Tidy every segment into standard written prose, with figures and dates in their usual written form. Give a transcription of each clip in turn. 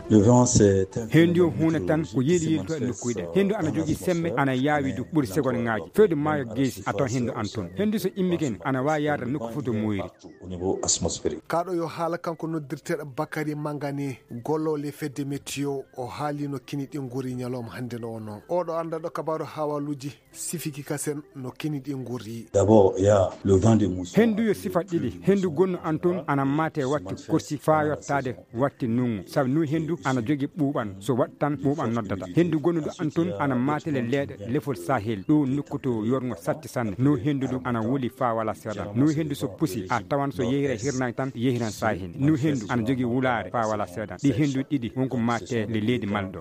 hendu huna tan ko yeli to no kuyde hendu ana jogi semme ana yaawi du buri segon ngaaji fede maayo geesi ato hendu anton hendu so immigen ana wa yaada nokku fudo moyri kaado yo haala kanko noddirteɗo Bakary Mangane gollole fedde météo o haalino kini ɗi nguri ñalawma hande no ono oɗo anda ɗo kabaru hawaluji sifiki kasen no kini ɗi nguri hendu yo sifa ɗiɗi hendu gonno anton ana mate watti korsi fa yottade watti nungu sabi nu hendu ana jogi ɓuuɓan so wattan ɓuuɓan noddata hendu gonnuɗo anton ana matele leeɗe lefol sahel ɗo nokkuto yorgo satti sanne no hendu ɗum ana wuli fa wala seeɗan no hendu so pusi a tawan so yehira hirnaki tan yehiran sahel no hendu ana jogi wulare fa wala seeɗan ɗi hendu ɗiɗi wonko matte le leydi malɗo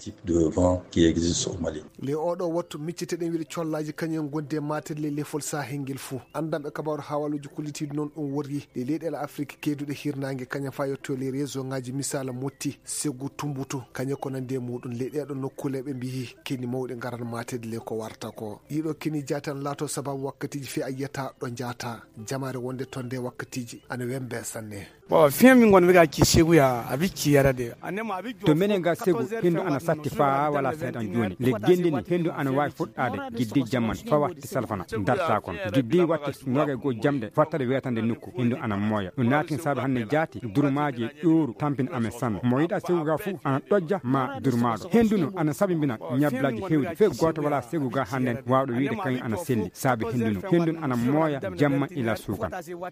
le oɗo wattu micciteɗen wiide collaji kañum gonde matelle lefol sahel ngel fou andamɓe kabaru hawaluji kullitiɗo noon ɗum worri le leyɗele Afrique keduɗe hirnangue kañum fa yetto les réseau ngaji misala motti seggu tumbutu kañum ko nande muɗum leyɗeɗo nokkule ɓe mbi kini mawɗe garan matede le ko warta ko ɗiɗo kini jatan laato sababu wakkatiji fi a yiyata ɗo jata jamare wonde tonde wakkatiji ana wembe sanne bon fiami gon wiga ki seguya abiki yarade anema abiki to menen ga segu hendu ana satti fa wala seedan joni le gendini hendu ana wawi fuɗɗade giddi jamman fa watti salfana darta kon giddi watti noga go jamde fattade wetande nokku hendu ana moya ɗum natin sabu hanne jaati durumaji ɗoru tampin amen sanne mo yiɗa segu ga fu ana ɗojja ma durmaɗo hendu no ana sabimbina ñablaji hewdi fe goto wala segu ga handen wawɗo wiide kañum ana selli saabi hendu no hendu ana moya jamma ila sukan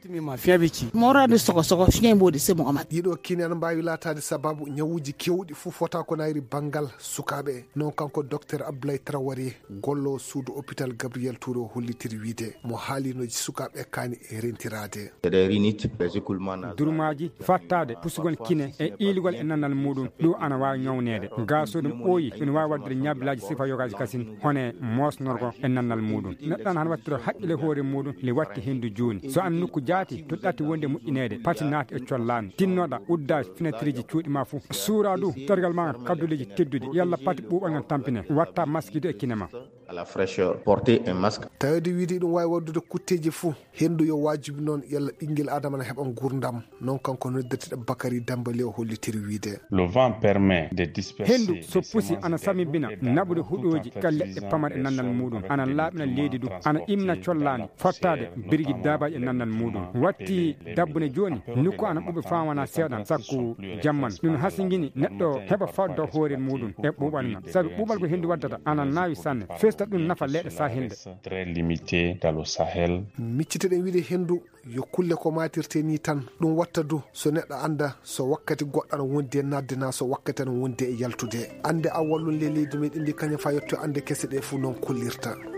morade soko ñembodi se Mohamad ɗiɗo kini ana mbawi latade sababu ñawuji kewɗi fu fota ko nayri banggal sukaɓe non kanko docteur Abdoulaye Traoré gollo suudu hôpital Gabriel Touré o hollitiri wiide mo haalinoji sukaɓe kani e rentirade durmaji fattade pusugol kine e iligol e nannal muɗum ɗo ana wawi ñawnede ga so ɗum ɓooyi ene wawi waddere ñabilaji sifa yogaji kasin hone mosnorgo e nannal muɗum neɗɗo an wattiro haqqile hoore muɗum le watti hendu joni so an nokku jaati to ɗatti wonde moƴƴinede pati naati e collani tinnoɗa udda fenêtre ji cuuɗi ma fou suura du tergal ma kadduleji teddude yalla pati ɓuuɓal ngal tampine watta masquide e kine ma à la fraîcheur porter un masque tawde wiide ɗum wawi waddude kutteji fou hendu yo wajibi noon yalla ɓinguel adama na heɓa gurdam non kanko noddirteɗo Bakary Dambale o hollitiri wiide le vent permet de disperser hendu so pusi ana samibina naɓude huɗoji ka leɗɗe pamare e nannal muɗum ana laaɓina leydi du ana imna collani fottade birgui dabaji e nannal muɗum watti dabbune joni nokku ana ɓuuɓe fawana seeɗan sakku jamman ɗum hasiguini neɗɗo heɓa faddo hoore muɗum e ɓuuɓal ngal saabi ɓuuɓal ko hendu waddata ana nawi sanne festa ɗum nafa leɗɗe sahelde très limité dans le Sahel micciteɗen wiide hendu yo kulle ko matirte ni tan ɗum watta du so neɗɗo anda so wakkati goɗɗo ana wondi e naddena so wakkati ana wondi e yaltude ande awwallum le leydi meɗen ndi kañum fa yetto ande kese ɗe fuu noon kullirta